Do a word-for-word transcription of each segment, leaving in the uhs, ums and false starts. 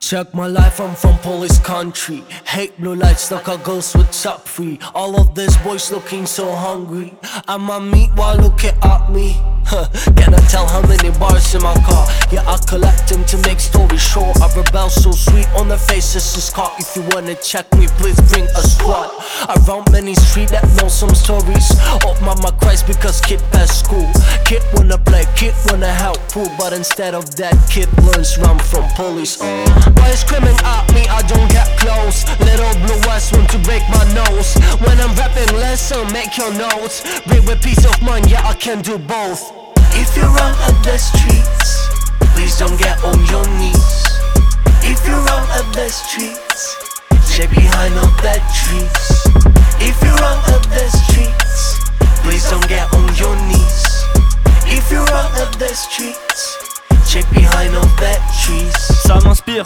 Check my life, I'm from police country. Hate blue lights like a ghost with top free. All of these boys looking so hungry. I'm on meat while looking at me. Huh, can I tell how many bars in my car? Yeah, I collect them to make stories short. I rebel so sweet on the faces is caught. If you wanna check me, please bring a squad. I round many street that know some stories. Oh mama cries because kid past school. Kid wanna play, kid wanna help pool. But instead of that, kid learns run from police. uh. Why you screaming at me? I don't get close. Little blue eyes want to break my nose. When I'm rapping, listen, make your notes. Bring with peace of mind, yeah I can do both. If you run up the streets, please don't get on your knees. If you run up the streets, stay behind all that trees. If you run up the streets, please don't get on your knees. If you run up the streets, check behind all that trees. Ça m'inspire,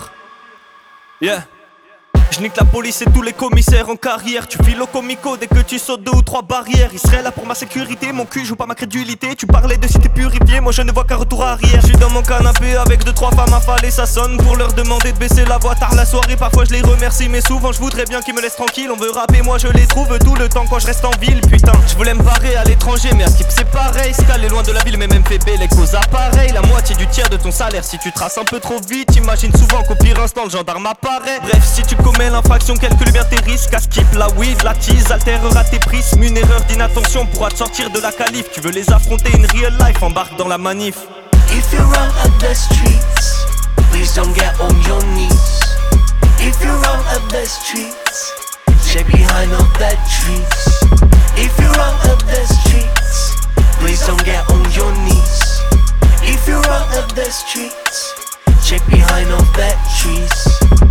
yeah. Je nique la police et tous les commissaires en carrière. Tu files au comico dès que tu sautes deux ou trois barrières. Il serait là pour ma sécurité, mon cul joue pas ma crédulité. Tu parlais de cité purifiée, moi je ne vois qu'un retour arrière. Je suis dans mon canapé avec deux trois femmes affalées. Ça sonne pour leur demander de baisser la voix tard la soirée. Parfois je les remercie mais souvent je voudrais bien qu'ils me laissent tranquille. On veut rapper, moi je les trouve tout le temps quand je reste en ville. Putain, je voulais me barrer à l'étranger mais à Skip c'est pareil. Scal est loin de la ville mais même fait belle avec vos appareils. La moitié du tiers de ton salaire si tu traces un peu trop vite. Imagine souvent qu'au pire instant le gendarme apparaît. Bref, si tu commets l'infraction, calcule bien tes risques. À skip la weed, la tease, altérera tes prismes. Une erreur d'inattention pourra te sortir de la calife. Tu veux les affronter in real life, embarque dans la manif. If you run up the streets, please don't get on your knees. If you run up the streets, stay behind all that trees. If you run up the streets, please don't get on your knees. If you run up the streets, check behind all that trees.